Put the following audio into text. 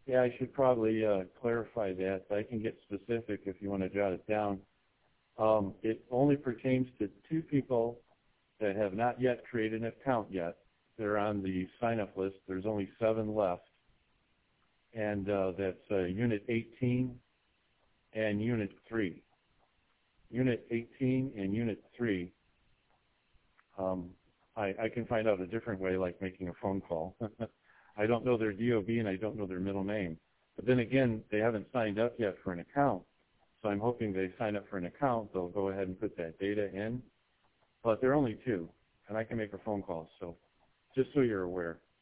Yeah, I should probably clarify that. I can get specific if you want to jot it down. It only pertains to 2 people that have not yet created an account yet. They're on the sign-up list. There's only 7 left, and that's Unit 18 and Unit 3. Unit 18 and Unit 3, I can find out a different way, like making a phone call. I don't know their DOB and I don't know their middle name. But then again, they haven't signed up yet for an account. So I'm hoping they sign up for an account. They'll go ahead and put that data in. But they're only 2, and I can make a phone call. So just so you're aware.